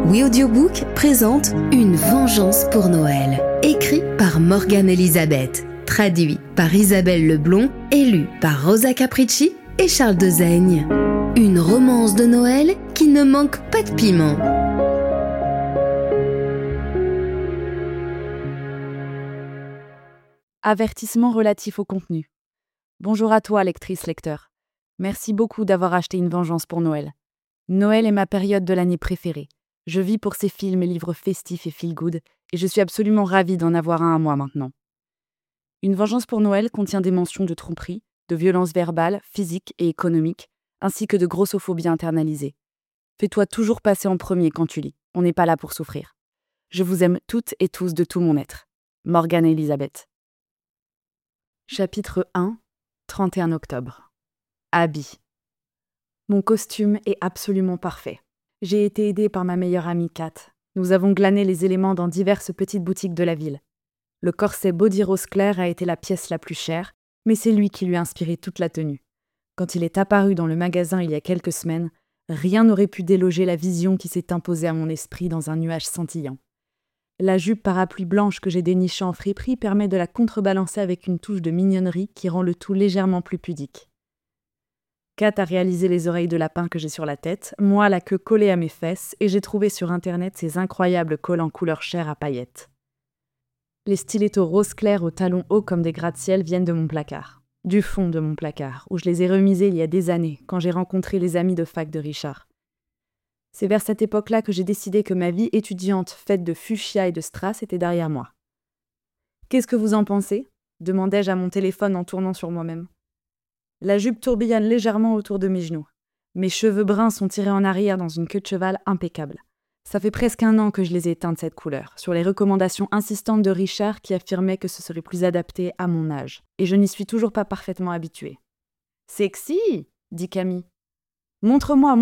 Oui Audiobook présente Une vengeance pour Noël, écrit par Morgane Elisabeth, traduit par Isabelle Leblond et lu par Rosa Capricci et Charles Dezaigne. Une romance de Noël qui ne manque pas de piment. Avertissement relatif au contenu. Bonjour à toi, lectrice-lecteur. Merci beaucoup d'avoir acheté Une vengeance pour Noël. Noël est ma période de l'année préférée. Je vis pour ces films et livres festifs et feel-good, et je suis absolument ravie d'en avoir un à moi maintenant. Une vengeance pour Noël contient des mentions de tromperie, de violences verbales, physiques et économiques, ainsi que de grossophobie internalisée. Fais-toi toujours passer en premier quand tu lis. On n'est pas là pour souffrir. Je vous aime toutes et tous de tout mon être. Morgane Elisabeth. Chapitre 1, 31 octobre. Habit. Mon costume est absolument parfait. J'ai été aidée par ma meilleure amie Kat. Nous avons glané les éléments dans diverses petites boutiques de la ville. Le corset body rose clair a été la pièce la plus chère, mais c'est lui qui lui a inspiré toute la tenue. Quand il est apparu dans le magasin il y a quelques semaines, rien n'aurait pu déloger la vision qui s'est imposée à mon esprit dans un nuage scintillant. La jupe parapluie blanche que j'ai dénichée en friperie permet de la contrebalancer avec une touche de mignonnerie qui rend le tout légèrement plus pudique. Kat a réalisé les oreilles de lapin que j'ai sur la tête, moi la queue collée à mes fesses, et j'ai trouvé sur internet ces incroyables collants couleur chair à paillettes. Les stilettos rose clair aux talons hauts comme des gratte-ciel viennent de mon placard. Du fond de mon placard, où je les ai remisés il y a des années, quand j'ai rencontré les amis de fac de Richard. C'est vers cette époque-là que j'ai décidé que ma vie étudiante faite de fuchsia et de strass était derrière moi. « Qu'est-ce que vous en pensez ?» demandai-je à mon téléphone en tournant sur moi-même. La jupe tourbillonne légèrement autour de mes genoux. Mes cheveux bruns sont tirés en arrière dans une queue de cheval impeccable. Ça fait presque 1 an que je les ai teints de cette couleur, sur les recommandations insistantes de Richard qui affirmait que ce serait plus adapté à mon âge. Et je n'y suis toujours pas parfaitement habituée. « Sexy !» dit Camille. « Montre-moi !»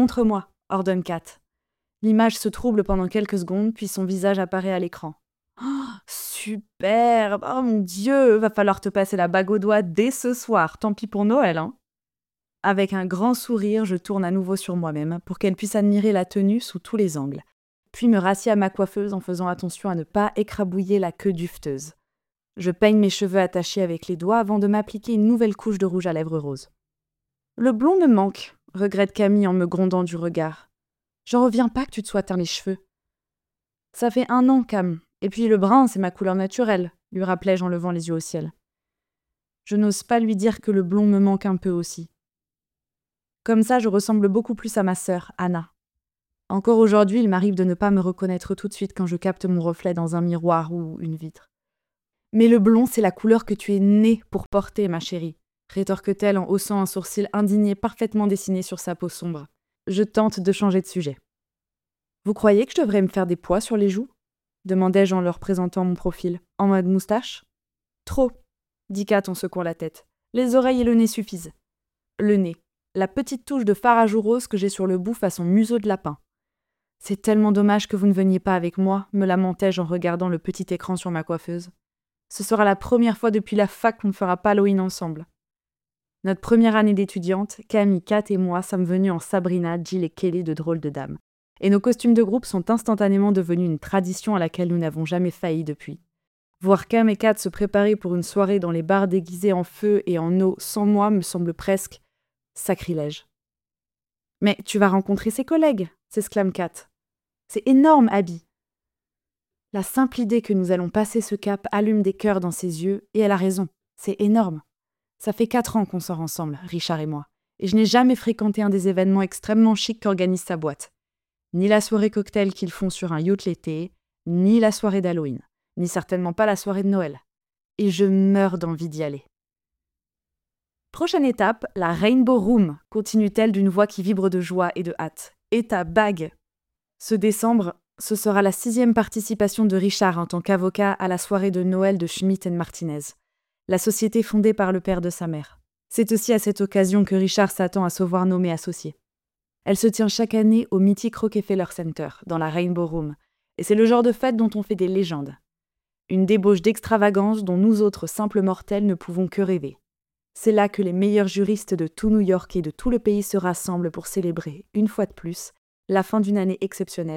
ordonne Kat. L'image se trouble pendant quelques secondes, puis son visage apparaît à l'écran. Oh, superbe! Oh mon Dieu! Va falloir te passer la bague au doigt dès ce soir. Tant pis pour Noël, hein? Avec un grand sourire, je tourne à nouveau sur moi-même pour qu'elle puisse admirer la tenue sous tous les angles. Puis me rassieds à ma coiffeuse en faisant attention à ne pas écrabouiller la queue dufteuse. Je peigne mes cheveux attachés avec les doigts avant de m'appliquer une nouvelle couche de rouge à lèvres rose. Le blond me manque, regrette Camille en me grondant du regard. J'en reviens pas que tu te sois teint les cheveux. Ça fait 1 an, Cam. Et puis le brun, c'est ma couleur naturelle, lui rappelai-je en levant les yeux au ciel. Je n'ose pas lui dire que le blond me manque un peu aussi. Comme ça, je ressemble beaucoup plus à ma sœur, Anna. Encore aujourd'hui, il m'arrive de ne pas me reconnaître tout de suite quand je capte mon reflet dans un miroir ou une vitre. Mais le blond, c'est la couleur que tu es née pour porter, ma chérie, rétorque-t-elle en haussant un sourcil indigné parfaitement dessiné sur sa peau sombre. Je tente de changer de sujet. Vous croyez que je devrais me faire des pois sur les joues ? Demandai-je en leur présentant mon profil. En mode moustache ? Trop, dit Kat en secouant la tête. Les oreilles et le nez suffisent. Le nez, la petite touche de fard à joues rose que j'ai sur le bout façon museau de lapin. C'est tellement dommage que vous ne veniez pas avec moi, me lamentai-je en regardant le petit écran sur ma coiffeuse. Ce sera la première fois depuis la fac qu'on ne fera pas Halloween ensemble. Notre première année d'étudiante, Camille, Kat et moi sommes venus en Sabrina, Jill et Kelly de Drôles de Dames. Et nos costumes de groupe sont instantanément devenus une tradition à laquelle nous n'avons jamais failli depuis. Voir Cam et Kat se préparer pour une soirée dans les bars déguisés en feu et en eau sans moi me semble presque sacrilège. « Mais tu vas rencontrer ses collègues !» s'exclame Kat. « C'est énorme, Abby !» La simple idée que nous allons passer ce cap allume des cœurs dans ses yeux, et elle a raison, c'est énorme. Ça fait 4 ans qu'on sort ensemble, Richard et moi, et je n'ai jamais fréquenté un des événements extrêmement chics qu'organise sa boîte. Ni la soirée cocktail qu'ils font sur un yacht l'été, ni la soirée d'Halloween, ni certainement pas la soirée de Noël. Et je meurs d'envie d'y aller. Prochaine étape, la Rainbow Room, continue-t-elle d'une voix qui vibre de joie et de hâte. Et ta bague. Ce décembre, ce sera la 6e participation de Richard en tant qu'avocat à la soirée de Noël de Schmitt & Martinez, la société fondée par le père de sa mère. C'est aussi à cette occasion que Richard s'attend à se voir nommé associé. Elle se tient chaque année au mythique Rockefeller Center, dans la Rainbow Room, et c'est le genre de fête dont on fait des légendes. Une débauche d'extravagance dont nous autres simples mortels ne pouvons que rêver. C'est là que les meilleurs juristes de tout New York et de tout le pays se rassemblent pour célébrer, une fois de plus, la fin d'une année exceptionnelle